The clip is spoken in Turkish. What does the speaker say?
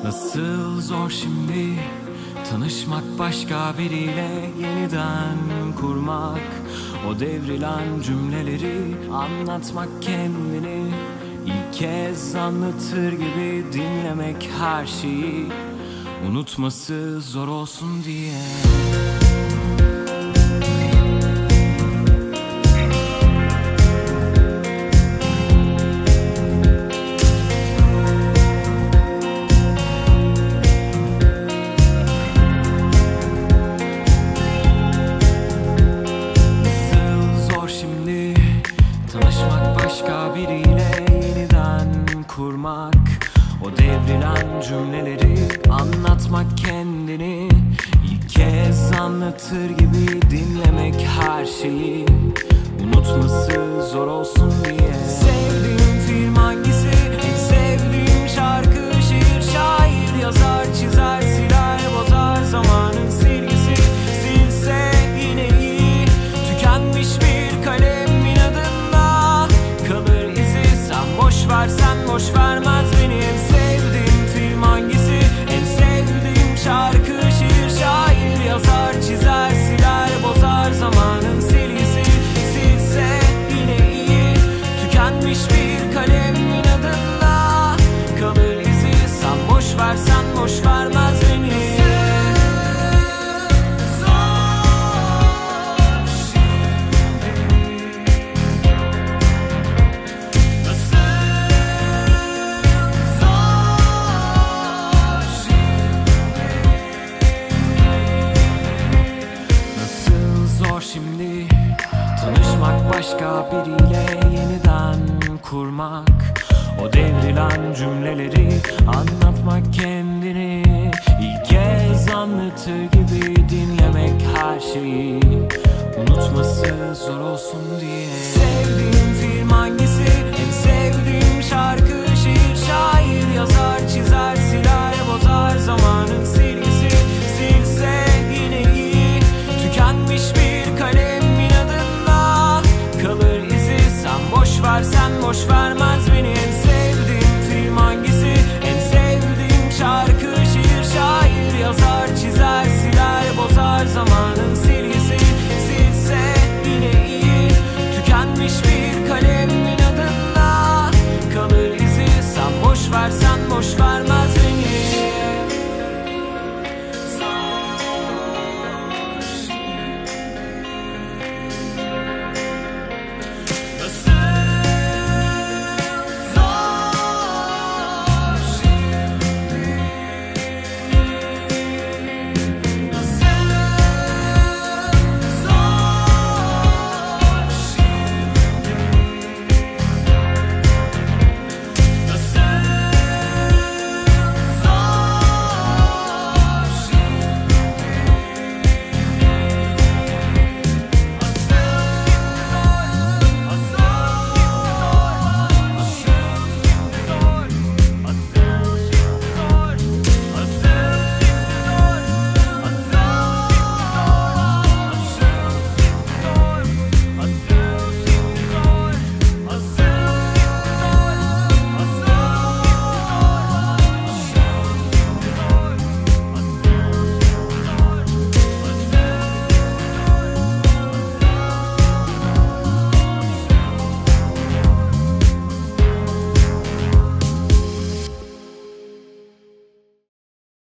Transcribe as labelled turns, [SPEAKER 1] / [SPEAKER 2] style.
[SPEAKER 1] Nasıl zor şimdi tanışmak, başka biriyle yeniden kurmak, o devrilen cümleleri anlatmak, kendini ilk kez anlatır gibi dinlemek, her şeyi unutması zor olsun diye. Başka biriyle yeniden kurmak, o devrilen cümleleri anlatmak, kendini ilk kez anlatır gibi dinlemek, her şeyi unutması zor olsun diye. Sevdiğim film hangisi? En sevdiğim şarkı, şiir, şair, yazar, çizer, siler, bozar zamanın silgisi. Silse yine iyi, tükenmiş bir kalemin adında kalır izi. Sen boş versen boş vermez beni. En sevdiğim film hangisi? En sevdiğim şarkı, şiir, şair, yazar, çizer, siler, bozar zamanın silgisi. Silse yine iyi, tükenmiş bir kalemin adında kalır izi. Sen boş versen boş vermez beni. Şimdi tanışmak, başka biriyle yeniden kurmak, o devrilen cümleleri anlatmak, kendini ilk kez anlatır gibi dinlemek, her şeyi unutması zor olsun diye. Sevdiğim film hangisi? En sevdiğim şarkı, şiir, şair, yazar, çizer, siler, bozar zamanın silgisi. Silse yine iyi, tükenmiş bir kalemin adında kalır izi. Sen boş versen boş vermez beni. En sevdiğim film hangisi? En sevdiğim şarkı, şiir, şair, yazar, çizer, siler, bozar zaman